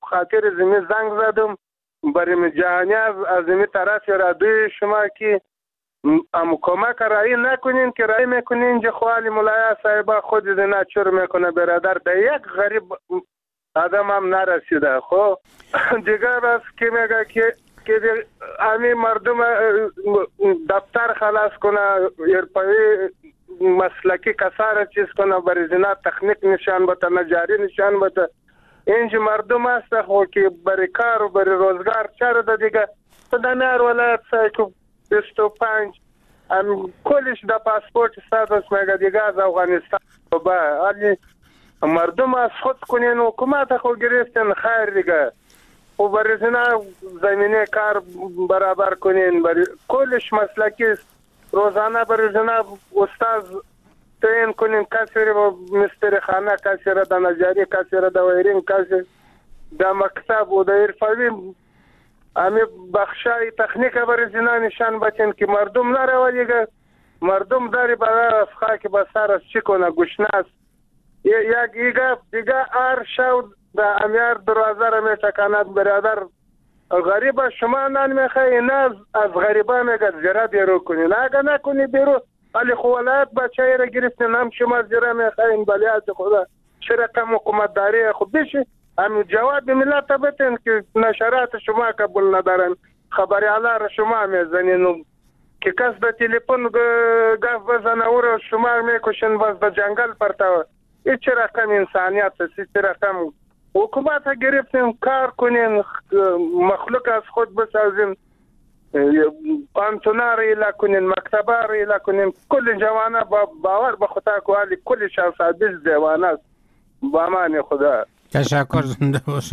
خاطر زمین زنگ زدم برای جهانی از این طرف رادیوی شما که کمک رایی نکنین که رایی میکنین که خوالی مولای صاحب خود نچور میکنه برادر در یک غریب آدم هم نرسیده. خب دیگر از که میگه که همین مردم دفتر خلاص کنه ارپایی مسلکی کسار چیز کنه برای زنا تکنیک نشان بده نجاری نشان بده اینج مردم است خو که برای کار و برای روزگار چرا ده دیگه دنیار ولایت سایکو 25 کلش دا پاسپورت استاتوس میگه دیگه از افغانستان با علی مردم از خود کنین حکومت خو گرفتن خیر دیگه و برای زنا زمینه کار برابر کنین برای کلش مسلکی روزانه برای زنا استاد تعیین کنین کسی را مستر خانه کسی را دا نجاری کسی را دا ویرین کسی دا مکتب و دا ارفاوی امی بخشای تکنیک برای زنا نشان بچین که مردم نره دیگه مردم داری برای از خاک بسر از چی کنه گشناس یک دیگه ار شو دا امیار دروازه را میچکاند برادر غریبه شما نان میخوایی نه از غریبه میگه زیرا بیرو کنی نه اگه نکنی بیرو علی خوالات بچه را گرفتین هم شما زیرا میخوایین بلیات خدا چه رقم حکومت داری خود بشی هم جواب ملت بتین که نشرات شما قبول ندارن خبری علا را شما میزنین که کس به تلیفون گفت بزنه او را شما میکشن باز به جنگل پرتاوه این چه رقم انسانیت است چه رقم حکومت ها گرفتین کار کنین مخلوق از خود بسازین پانتونا را ایلا کنین مکتبه را ایلا کنین کل جوانه باور به خدا کوالی کل شخصادیش جوانه است با امان خدا. تشکر زنده باشین.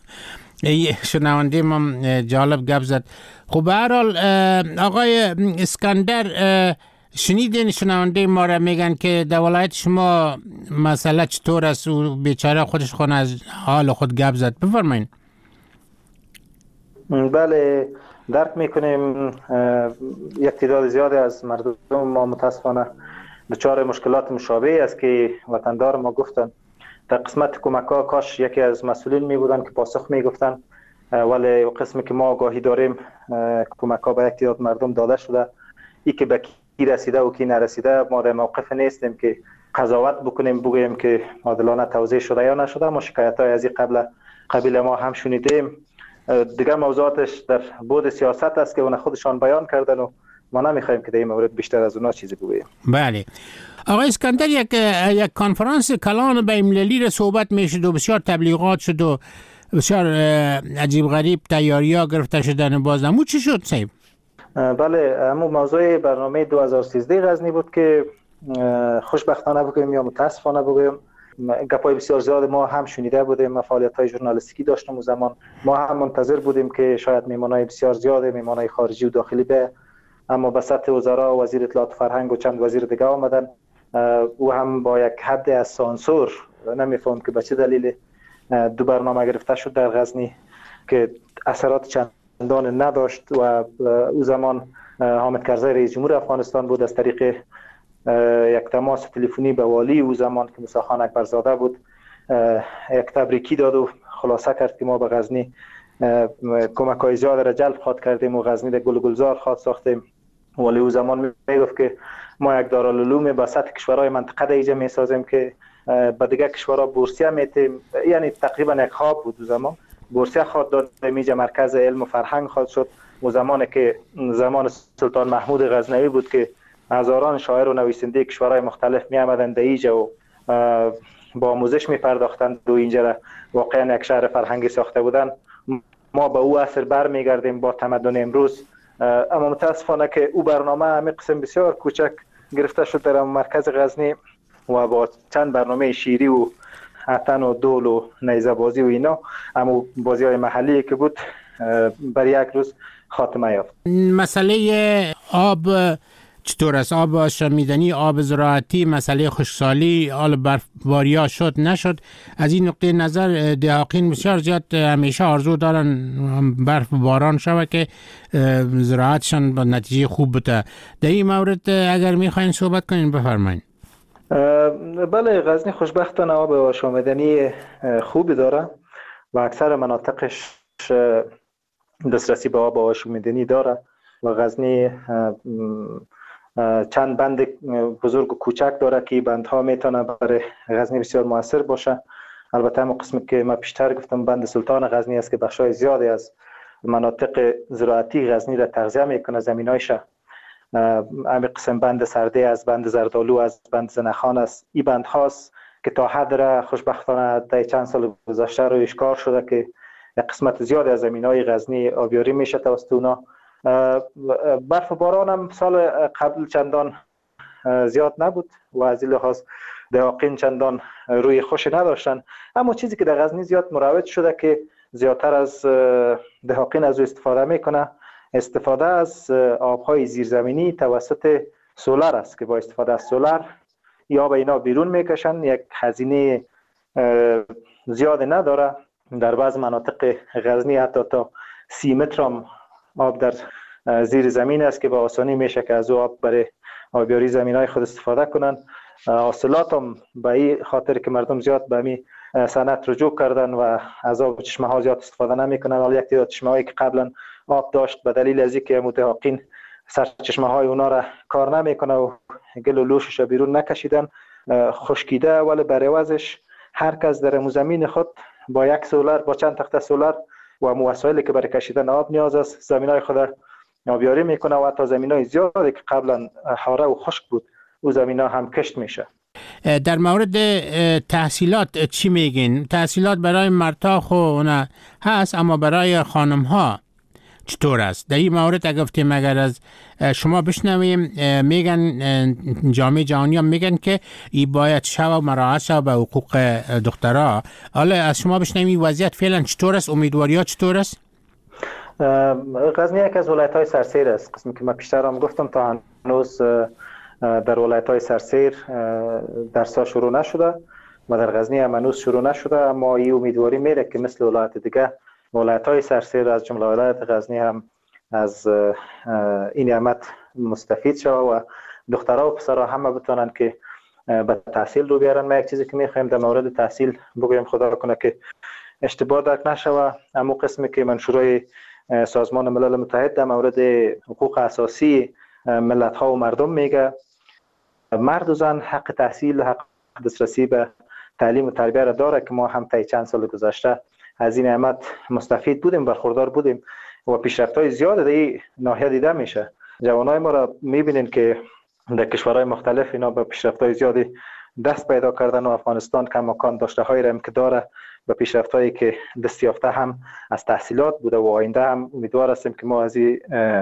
شنونده ما جالب گپ زد. خب به هر حال آقای اسکندر شنیدین شنونده ما را میگن که در ولایت شما مسئله چطور است و بیچاره خودش خونه از حال خود گپ زد بفرمایید. بله درک میکنیم یک تعداد زیادی از مردم ما متاسفانه دچار مشکلات مشابه است که وطندار ما گفتن در قسمت کمک ها کاش یکی از مسئولین می بودن که پاسخ می گفتن ولی قسمی که ما آگاهی داریم کمک ها به یک تعداد مردم داده شده ای که به کی رسیده و کی نرسیده ما در موقف نیستیم که قضاوت بکنیم بگوییم که عادلانه توزیع شده یا نشده. ما شکایت های از این قبیل ما هم شنیدیم. دیگر موضوعاتش در بود سیاست است که اون خودشان بیان کردن و ما نمیخوایم که در این مورد بیشتر از اونا چیزی بگوییم. بله آقای اسکندر یک کنفرانس کلان بین‌المللی را صحبت میشد و بسیار تبلیغات شد و بسیار عجیب غریب تیاری‌ها گرفته شدن باز امو چی شد صاحب؟ بله امو موضوع برنامه 2013 غزنی بود که خوشبختانه بگویم یا متاسفانه بگویم گپای بسیار زیاد ما هم شنیده بودیم. فعالیت‌های ژورنالیستیکی داشتیم اون زمان ما هم منتظر بودیم که شاید میمانای بسیار زیاد میمانای خارجی و داخلی به اما به سطح وزرا وزیر اطلاعات فرهنگ و چند وزیر دیگه آمدن او هم با یک حد از سانسور نمیفهم که به چه دلیل دو برنامه گرفته شد در غزنی که اثرات چندان نداشت و او زمان حامد کرزی رئیس جمهور افغانستان بود از طریق یک تماس تلفنی به والی او زمان که موسی خان اکبرزاده بود یک تبریکی داد و خلاصه کرد که ما به غزنی کمک‌های زیاد را جلب خواد کردیم و غزنی را گل گلزار خواد ساختیم. ولی او زمان میگفت که ما یک دارالعلوم با سطح کشورهای منطقه را ایجا میسازیم که به دیگه کشورها بورسیه میتیم، یعنی تقریبا یک خواب بود. او زمان بورسیه خواد داد میجا مرکز علم و فرهنگ خواد شد. او زمانی که زمان سلطان محمود غزنوی بود که هزاران شاعر و نویسنده کشورهای مختلف می آمدند اینجا و با آموزش می پرداختند و اینجا را واقعا یک شهر فرهنگی ساخته بودند. ما به او اثر برمیگردیم با تمدن امروز. اما متاسفانه که او برنامه همین قسم بسیار کوچک گرفته شد در مرکز غزنی و با چند برنامه شیری و عطن و دول و نیزه بازی و اینا اما بازی های محلی که بود برای یک روز خاتمه یافت. مسئله آب چطور است؟ آب آشامیدنی، آب زراعتی، مسئله خشکسالی، آل برفباریا شد نشد؟ از این نقطه نظر دهاقین بسیار زیاد همیشه آرزو دارن برف باران شود که زراعتشان با نتیجه خوب بده. در این مورد اگر میخواین صحبت کنین بفرمایید. بله غزنی خوشبختانه آب آشامیدنی خوبی داره و اکثر مناطقش دسترسی به آب آشامیدنی داره و غزنی چند بند بزرگ و کوچک داره که بندها میتونه برای غزنی بسیار موثر باشه. البته همون قسمی که ما پیشتر گفتم بند سلطان غزنی است که بخشای زیادی از مناطق زراعتی غزنی را تغذیه میکنه زمینایش. همین قسم بند سرده از بند زردالو از بند زنخان است. این بند هاست که تا حد را خوشبختانه در چند سال گذشته رو اشکار شده که یک قسمت زیادی از زمینای غزنی آبیاری میشه توسط اونا. برف و باران هم سال قبل چندان زیاد نبود و از این لحاظ دهاقین چندان روی خوش نداشتن. اما چیزی که در غزنی زیاد مروج شده که زیادتر از دهاقین از او استفاده میکنه، استفاده از آبهای زیرزمینی توسط سولر است که با استفاده از سولر یا آب اینا بیرون میکشن. یک هزینه زیاد نداره. در بعض مناطق غزنی حتی تا 30 متر هم آب در زیر زمین است که با آسانی میشه که از آب برای آبیاری زمینای خود استفاده کنن. حاصلات هم به این خاطر که مردم زیاد به می صنعت رجوع کردن و از آب چشمه ها زیاد استفاده نمیکنن. ولی یک تعداد چشمه هایی که قبلا آب داشت به دلیل از اینکه متحقین سرچشمه های اونا را کار نمیکنه و گل و لوشش بیرون نکشیدن خشکیده، ولی برای عوضش هر کس در زمین خود با یک سولر با چند تخته سولر و وسایلی که برای کشیدن آب نیاز است زمینای خود آبیاری میکنه و حتی زمینای زیادی که قبلا حاره و خشک بود او زمینا هم کشت میشه. در مورد تحصیلات چی میگین؟ تحصیلات برای مرتاخ و هست، اما برای خانم ها چطور است؟ در این مورد اگه گفتیم اگر از شما بشنویم، میگن جامعه جهانی هم میگن که این باید شو مراعات شو به حقوق دخترها. حالا از شما بشنویم وضعیت فعلا چطور است؟ امیدواریات چطور است؟ غزنی یک از ولایت‌های سرسیر است. قسمی که من پیشتر هم گفتم تا هنوز در ولایت‌های سرسیر درس‌ها شروع نشده و در غزنی هم هنوز شروع نشده، اما این امیدواری میره که مثل ولایت دیگه ولایت‌های سرسیر از جمله ولایت غزنی هم از این نعمت مستفید شوه و دخترها و پسرها همه بتونن که به تحصیل رو بیارن. ما یک چیزی که می‌خوایم در مورد تحصیل بگویم، خدا کنه که اشتباه درک نشوه، اما قسمی که منشورای سازمان ملل متحد در مورد حقوق اساسی ملت‌ها و مردم میگه، مرد و زن حق تحصیل، حق دسترسی به تعلیم و تربیت را داره که ما هم طی چند سال گذشته از این نعمت مستفید بودیم، برخوردار بودیم و پیشرفت‌های زیاد در این ناحیه دیده میشه. جوانای ما را میبینین که در کشورهای مختلف اینا به پیشرفت‌های زیادی دست پیدا کردن و افغانستان کماکان داشته‌هایی را که داره به پیشرفت‌هایی که دست یافته هم از تحصیلات بوده و آینده هم امیدوار هستیم که ما از این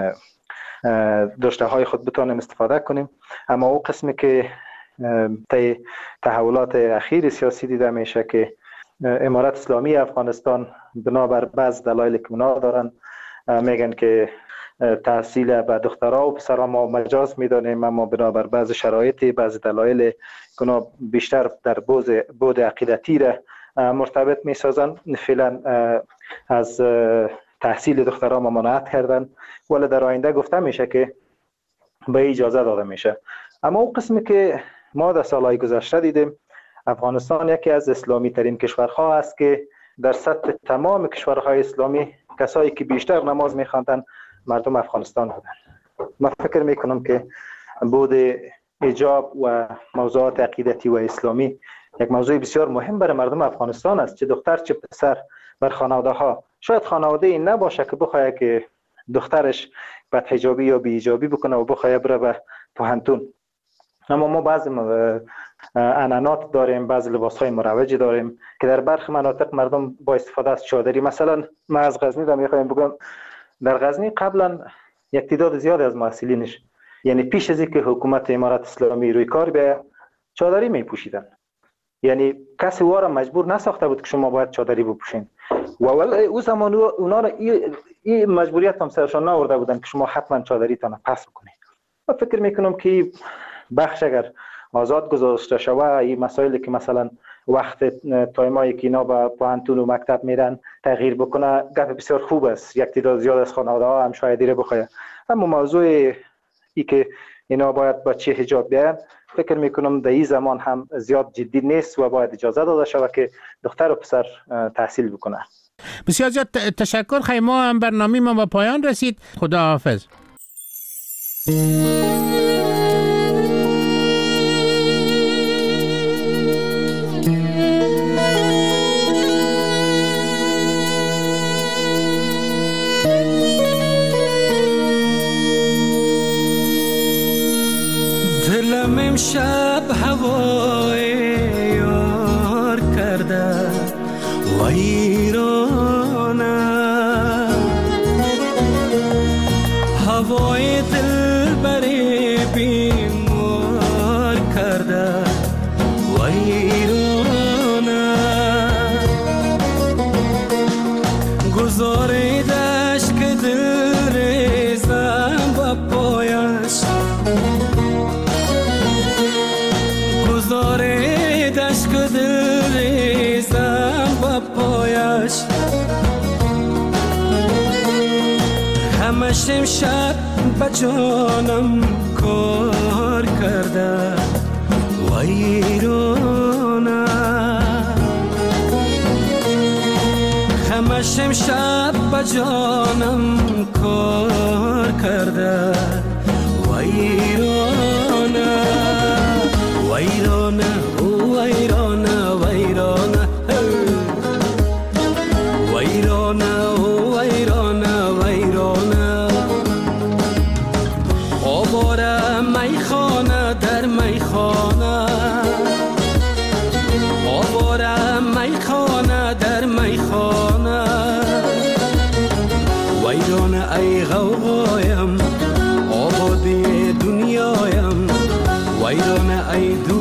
داشته‌های خود بتونیم استفاده کنیم. اما او قسمی که طی تحولات اخیر سیاسی دیده میشه که امارت اسلامی افغانستان بنابر بعض دلایلی که اونا دارن میگن که تحصیل به دخترها و پسرها ما مجاز میدانیم، اما بنابر بعض شرایط بعض دلایل که بیشتر در بود عقیدتی را مرتبط میسازن فعلا از تحصیل دخترها ممانعت کردن، ولی در آینده گفته میشه که به اجازه داده میشه. اما اون قسمی که ما در سالهای گذشته دیدیم، افغانستان یکی از اسلامی ترین کشورها است که در سطح تمام کشورهای اسلامی کسایی که بیشتر نماز میخواندن مردم افغانستان بودن. من فکر میکنم که بود حجاب و موضوعات عقیدتی و اسلامی یک موضوع بسیار مهم برای مردم افغانستان است، چه دختر چه پسر. بر خانواده ها شاید خانواده این نباشه که بخواد که دخترش بد حجابی یا بی حجابی بکنه و بخواد بره به پوهنتون، اما ما بعضی عنعنات داریم، بعضی لباس‌های مروجی داریم که در برخی مناطق مردم با استفاده از چادری، مثلا ما از غزنی را میخوایم بگم، در غزنی قبلا یک تعداد زیاد از محصلینش، یعنی پیش از اینکه حکومت امارت اسلامی روی کار بیاید، چادری میپوشیدن. یعنی کسی وارا مجبور نساخته بود که شما باید چادری بپوشین و او زمان اونا را این مجبوریت هم سرشان نآورده بودن که شما حتما چادریتان پس بکنید. من فکر میکنم که بخش اگر آزاد گذاشته شوه، این مسائلی که مثلا وقت تایمایی که اینا به پوهنتون و مکتب میرن تغییر بکنه، گپ بسیار خوب است. یک تعداد زیاد از خانواده ها هم شاید دیره بخواه. اما موضوع ای که اینا باید بچه حجاب بیاین، فکر میکنم در این زمان هم زیاد جدی نیست و باید اجازه داده شود که دختر و پسر تحصیل بکنه. بسیار زیاد تشکر. خیما هم برنامه ما با پایان رسید. خدا حافظ. دلم امشب هوای یار کرده ویرانه، هوای دل بری بیمار کرده ویرانه، گذاریدش که دل ریزم با پایش، گذاریدش که دل ریزم با پایش، همش امشب با جانم کار کرده ویرانه، همش امشب با جانم کار کرده ویرانه، ویرانه ویرانه ویرانه ویرانه ویرانه ویرانه، آواره میخانه در میخانه، آواره میخانه در میخانه، ویرانه ای غوغایم آبادی دنیایم، ویرانه ای